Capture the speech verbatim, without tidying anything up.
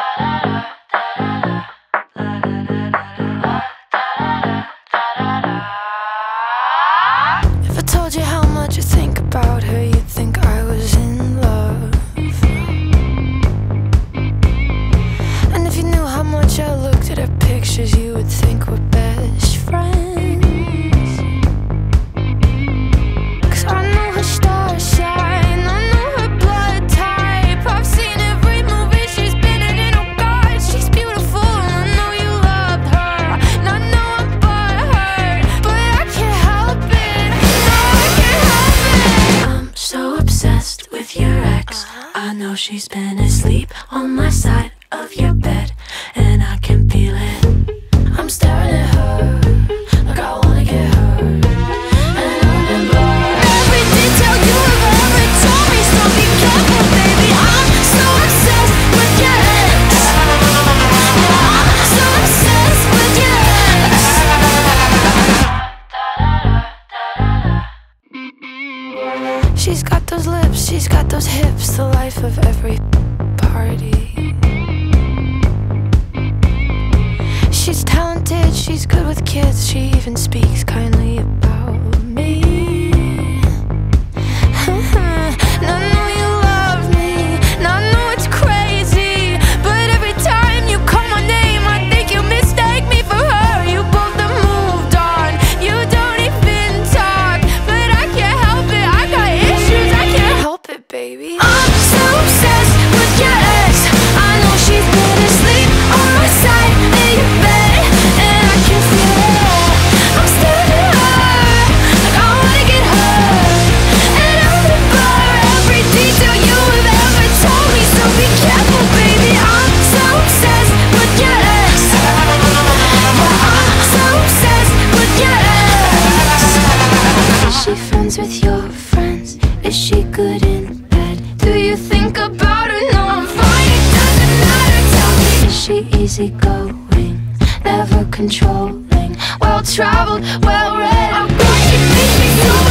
If I told you how much I think about her, you'd think I was in love. And if you knew how much I looked at her pictures, you would think we're best friends. 'Cause I know her star sign, I know her blood type, I've seen every movie she's been in, and oh God, she's beautiful, and I know you loved her, and I know I'm butthurt, but I can't help it, no, I can't help it. I'm so obsessed with your ex, I know she's been asleep on my side of your bed, and I can feel it. I'm staring at her like I wanna get hurt, and I remember every detail you have ever told me, so be careful, baby. I'm so obsessed with your ex, I'm so obsessed with your ex. She's got those lips, she's got those hips, the life of every party. She's talented, she's good with kids, she even speaks kindly about me. And I know you love me, and I know it's crazy, but every time you call my name, I think you mistake me for her. You both have moved on, you don't even talk, but I can't help it, I got issues, I can't help it, baby. I'm so obsessed with your ex, I know she's been asleep on my side of your bed, and I can feel it. I'm staring at her like I wanna get hurt, and I remember every detail you have ever told me, so be careful, baby. I'm so obsessed with your ex, yeah, I'm so obsessed with your ex. Is she friends with your friends? Is she good in bed? Do you think about her? No, I'm fine, it doesn't matter, tell me. Is she easygoing, never controlling, well-traveled, well-read? How could she make me so